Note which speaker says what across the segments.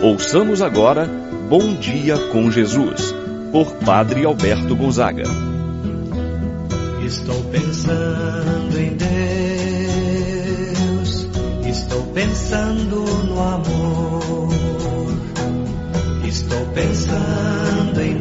Speaker 1: Ouçamos agora Bom Dia com Jesus, por Padre Alberto Gonzaga.
Speaker 2: Estou pensando em Deus, estou pensando no amor, estou pensando em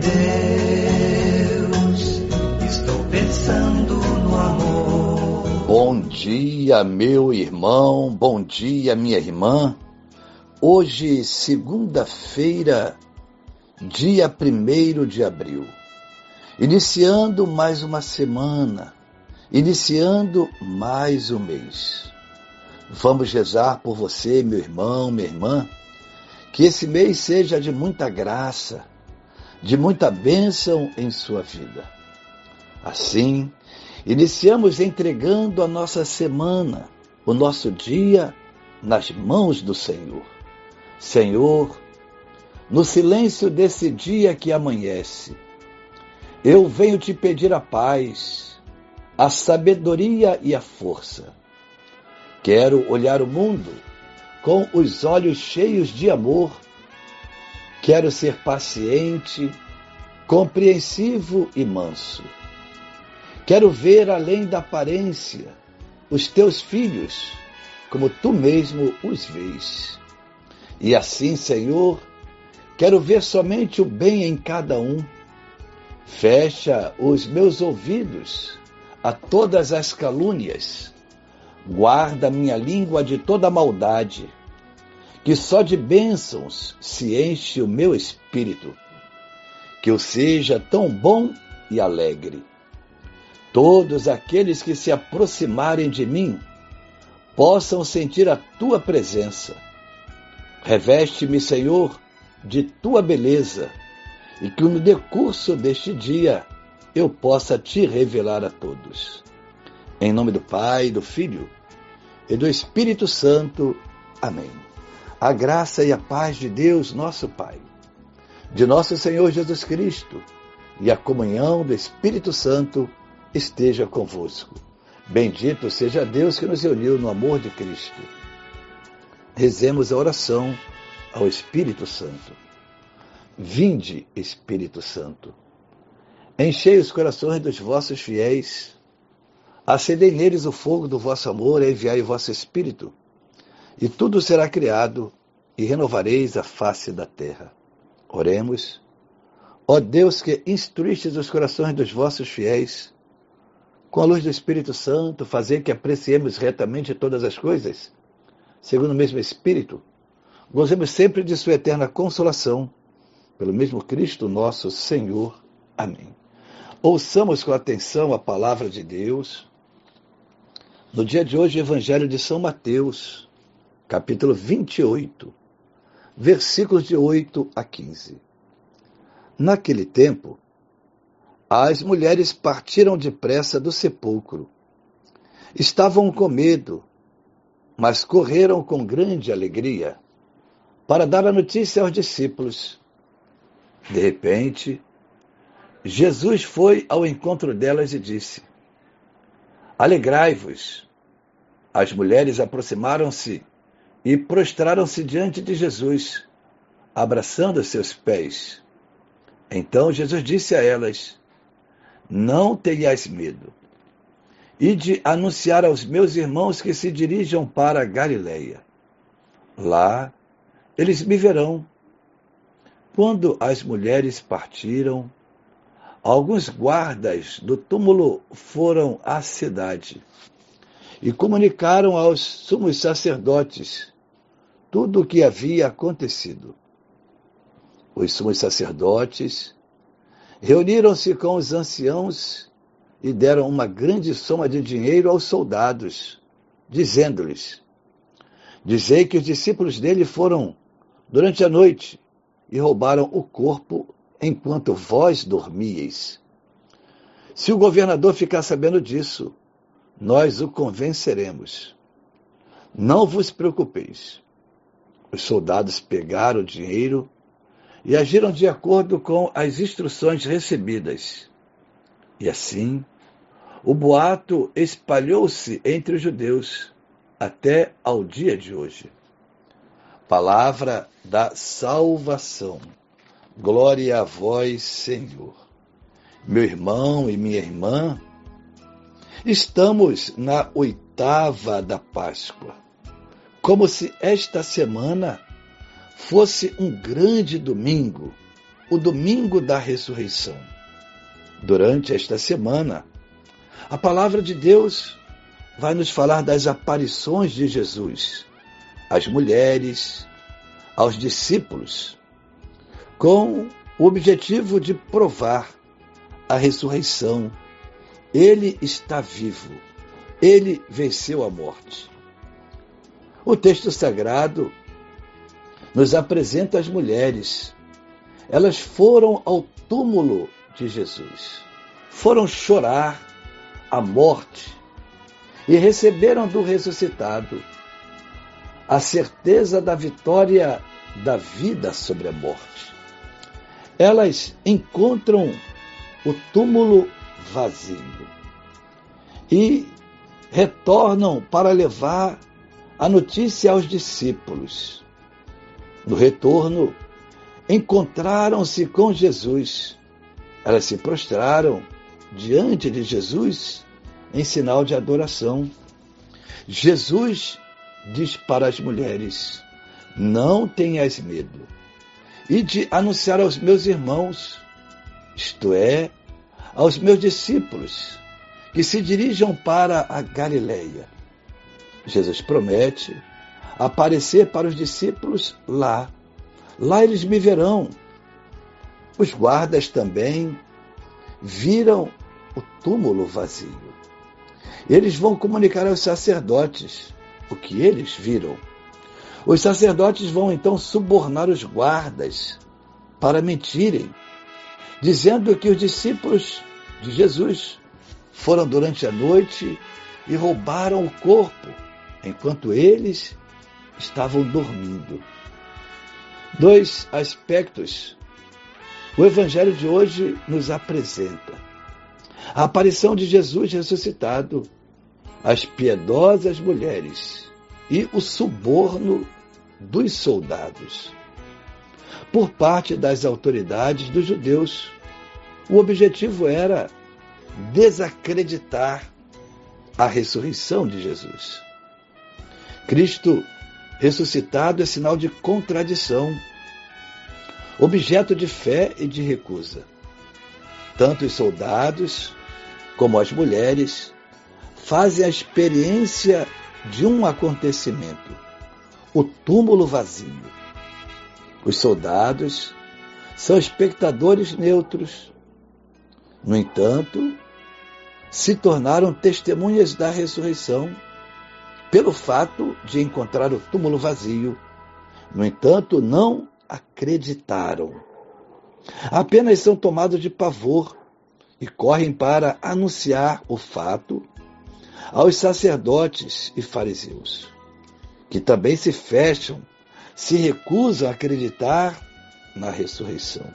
Speaker 2: Deus, estou pensando no amor.
Speaker 3: Bom dia, meu irmão, bom dia, minha irmã. Hoje, segunda-feira, dia 1º de abril, iniciando mais uma semana, iniciando mais um mês. Vamos rezar por você, meu irmão, minha irmã, que esse mês seja de muita graça, de muita bênção em sua vida. Assim, iniciamos entregando a nossa semana, o nosso dia, nas mãos do Senhor. Senhor, no silêncio desse dia que amanhece, eu venho te pedir a paz, a sabedoria e a força. Quero olhar o mundo com os olhos cheios de amor. Quero ser paciente, compreensivo e manso. Quero ver além da aparência os teus filhos, como tu mesmo os vês. E assim, Senhor, quero ver somente o bem em cada um. Fecha os meus ouvidos a todas as calúnias. Guarda minha língua de toda maldade, que só de bênçãos se enche o meu espírito. Que eu seja tão bom e alegre. Todos aqueles que se aproximarem de mim possam sentir a tua presença. Reveste-me, Senhor, de tua beleza, e que no decurso deste dia eu possa te revelar a todos. Em nome do Pai, do Filho e do Espírito Santo. Amém. A graça e a paz de Deus, nosso Pai, de nosso Senhor Jesus Cristo e a comunhão do Espírito Santo esteja convosco. Bendito seja Deus que nos uniu no amor de Cristo. Rezemos a oração ao Espírito Santo. Vinde, Espírito Santo, enchei os corações dos vossos fiéis, acendei neles o fogo do vosso amor e enviai o vosso Espírito, e tudo será criado, e renovareis a face da terra. Oremos. Ó Deus, que instruístes os corações dos vossos fiéis, com a luz do Espírito Santo, fazei que apreciemos retamente todas as coisas, segundo o mesmo Espírito, gozemos sempre de sua eterna consolação, pelo mesmo Cristo nosso Senhor. Amém. Ouçamos com atenção a palavra de Deus. No dia de hoje, o Evangelho de São Mateus, capítulo 28, versículos de 8 a 15. Naquele tempo, as mulheres partiram depressa do sepulcro. Estavam com medo, mas correram com grande alegria para dar a notícia aos discípulos. De repente, Jesus foi ao encontro delas e disse: Alegrai-vos. As mulheres aproximaram-se e prostraram-se diante de Jesus, abraçando seus pés. Então Jesus disse a elas: Não tenhais medo. Ide anunciar aos meus irmãos que se dirijam para a Galileia. Lá eles me verão. Quando as mulheres partiram, alguns guardas do túmulo foram à cidade e comunicaram aos sumos sacerdotes tudo o que havia acontecido. Os sumos sacerdotes reuniram-se com os anciãos e deram uma grande soma de dinheiro aos soldados, dizendo-lhes: Dizei que os discípulos dele foram durante a noite e roubaram o corpo enquanto vós dormíeis. Se o governador ficar sabendo disso, nós o convenceremos. Não vos preocupeis. Os soldados pegaram o dinheiro e agiram de acordo com as instruções recebidas. E assim, o boato espalhou-se entre os judeus até ao dia de hoje. palavra da salvação. Glória a vós, Senhor. Meu irmão e minha irmã, estamos na 8ª da Páscoa, como se esta semana fosse um grande domingo, o domingo da ressurreição. Durante esta semana, a palavra de Deus vai nos falar das aparições de Jesus às mulheres, aos discípulos, com o objetivo de provar a ressurreição. Ele está vivo, ele venceu a morte. O texto sagrado nos apresenta as mulheres. Elas foram ao túmulo de Jesus, foram chorar a morte e receberam do ressuscitado a certeza da vitória da vida sobre a morte. Elas encontram o túmulo vazio e retornam para levar a notícia aos discípulos. No retorno, encontraram-se com Jesus. Elas se prostraram diante de Jesus em sinal de adoração. Jesus diz para as mulheres: não tenhas medo, e de anunciar aos meus irmãos, isto é, aos meus discípulos, que se dirijam para a Galileia. Jesus promete aparecer para os discípulos lá. Lá eles me verão. Os guardas também viram o túmulo vazio. Eles vão comunicar aos sacerdotes o que eles viram. Os sacerdotes vão então subornar os guardas para mentirem, dizendo que os discípulos de Jesus foram durante a noite e roubaram o corpo, enquanto eles estavam dormindo. 2 aspectos o Evangelho de hoje nos apresenta: a aparição de Jesus ressuscitado, as piedosas mulheres e o suborno dos soldados. Por parte das autoridades dos judeus, o objetivo era desacreditar a ressurreição de Jesus. Cristo ressuscitado é sinal de contradição, objeto de fé e de recusa. Tanto os soldados como as mulheres fazem a experiência de um acontecimento: o túmulo vazio. Os soldados são espectadores neutros. No entanto, se tornaram testemunhas da ressurreição pelo fato de encontrar o túmulo vazio. No entanto, não acreditaram. Apenas são tomados de pavor e correm para anunciar o fato aos sacerdotes e fariseus, que também se fecham, se recusam a acreditar na ressurreição.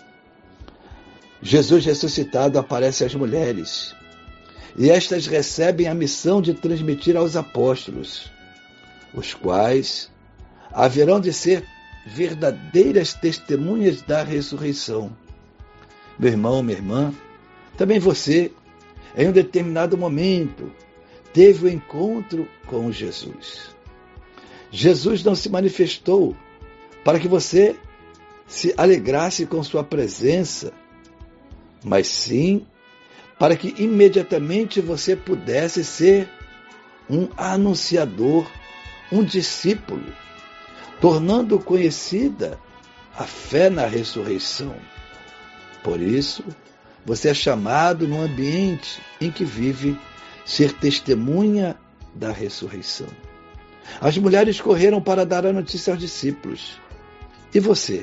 Speaker 3: Jesus ressuscitado aparece às mulheres, e estas recebem a missão de transmitir aos apóstolos, os quais haverão de ser verdadeiras testemunhas da ressurreição. Meu irmão, minha irmã, também você, em um determinado momento, teve o encontro com Jesus. Jesus não se manifestou para que você se alegrasse com sua presença, mas sim para que imediatamente você pudesse ser um anunciador, um discípulo, tornando conhecida a fé na ressurreição. Por isso, você é chamado no ambiente em que vive ser testemunha da ressurreição. As mulheres correram para dar a notícia aos discípulos. E você?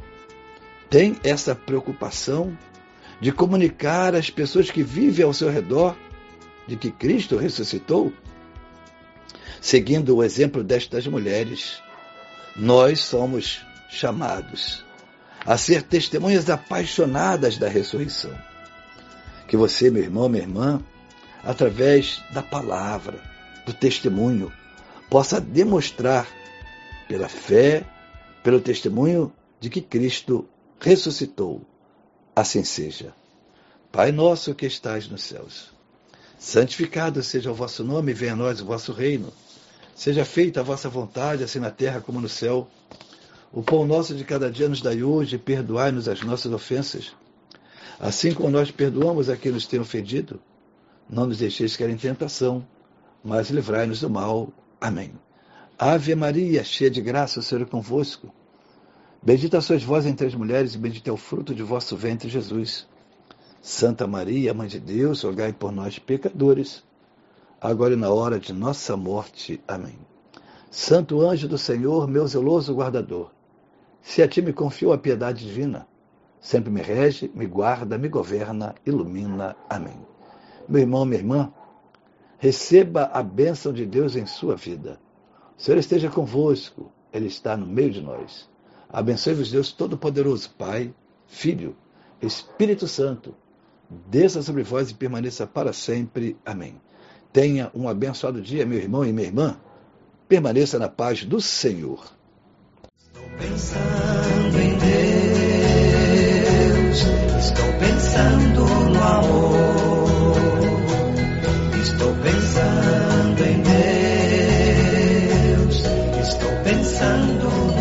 Speaker 3: Tem essa preocupação de comunicar às pessoas que vivem ao seu redor de que Cristo ressuscitou? Seguindo o exemplo destas mulheres, nós somos chamados a ser testemunhas apaixonadas da ressurreição. Que você, meu irmão, minha irmã, através da palavra, do testemunho, possa demonstrar, pela fé pelo testemunho de que Cristo ressuscitou. Assim seja. Pai nosso que estais nos céus, santificado seja o vosso nome, venha a nós o vosso reino. Seja feita a vossa vontade, assim na terra como no céu. O pão nosso de cada dia nos dai hoje, e perdoai-nos as nossas ofensas, assim como nós perdoamos a quem nos tem ofendido. Não nos deixeis cair em tentação, mas livrai-nos do mal. Amém. Ave Maria, cheia de graça, o Senhor é convosco. Bendita sois vós entre as mulheres, e bendito é o fruto de vosso ventre, Jesus. Santa Maria, Mãe de Deus, rogai por nós, pecadores, agora e na hora de nossa morte. Amém. Santo anjo do Senhor, meu zeloso guardador, se a ti me confio a piedade divina, sempre me rege, me guarda, me governa, ilumina. Amém. Meu irmão, minha irmã, receba a bênção de Deus em sua vida. O Senhor esteja convosco, Ele está no meio de nós. Abençoe-vos Deus Todo-Poderoso, Pai, Filho, Espírito Santo, desça sobre vós e permaneça para sempre. Amém. Tenha um abençoado dia, meu irmão e minha irmã. Permaneça na paz do Senhor.
Speaker 2: Estou pensando em Deus, estou pensando no amor. Estou pensando em Deus, estou pensando